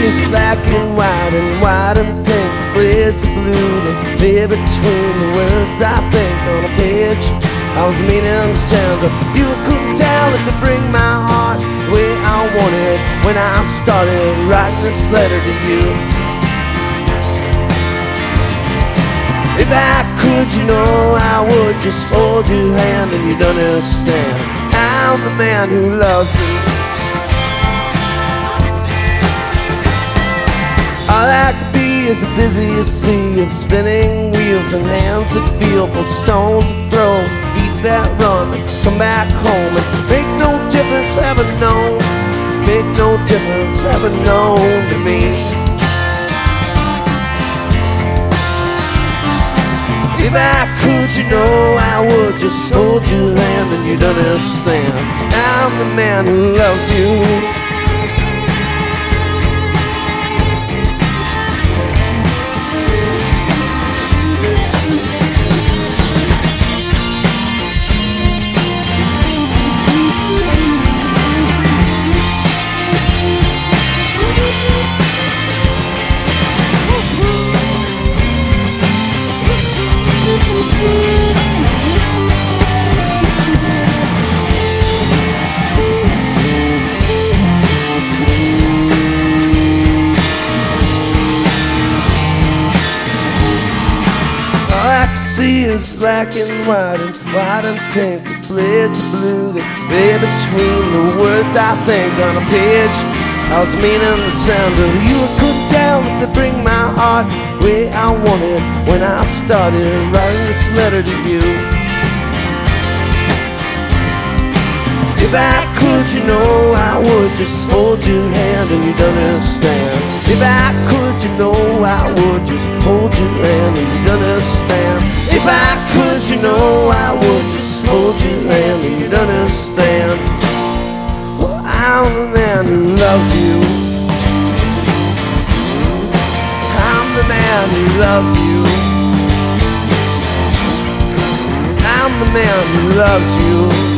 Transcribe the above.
is black and white and pink. It's blue that lay between the words I think on a page. I was meaning to send her. You couldn't tell it to bring my heart the way I wanted when I started writing this letter to you. If I could, you know, I would just hold your hand and you'd understand. I'm the man who loves you. I like to be as busy as sea of spinning wheels and hands that feel for stones that throw, feet that run, come back home and make no difference ever known, make no difference ever known to me. If I could, you know, I would just hold your hand and you'd understand. I'm the man who loves you. Sea is black and pink, the blades are blue that lay between the words I think on a page. I was meaning to send her. You couldn't tell it to bring my heart the way I wanted when I started writing this letter to you. If I could, you know, I would just hold your hand and you'd understand. If I could, you know, I would just hold your hand and you'd understand. If I could, you know, I would just hold your hand and you'd understand. Well, I'm the man who loves you. I'm the man who loves you. I'm the man who loves you.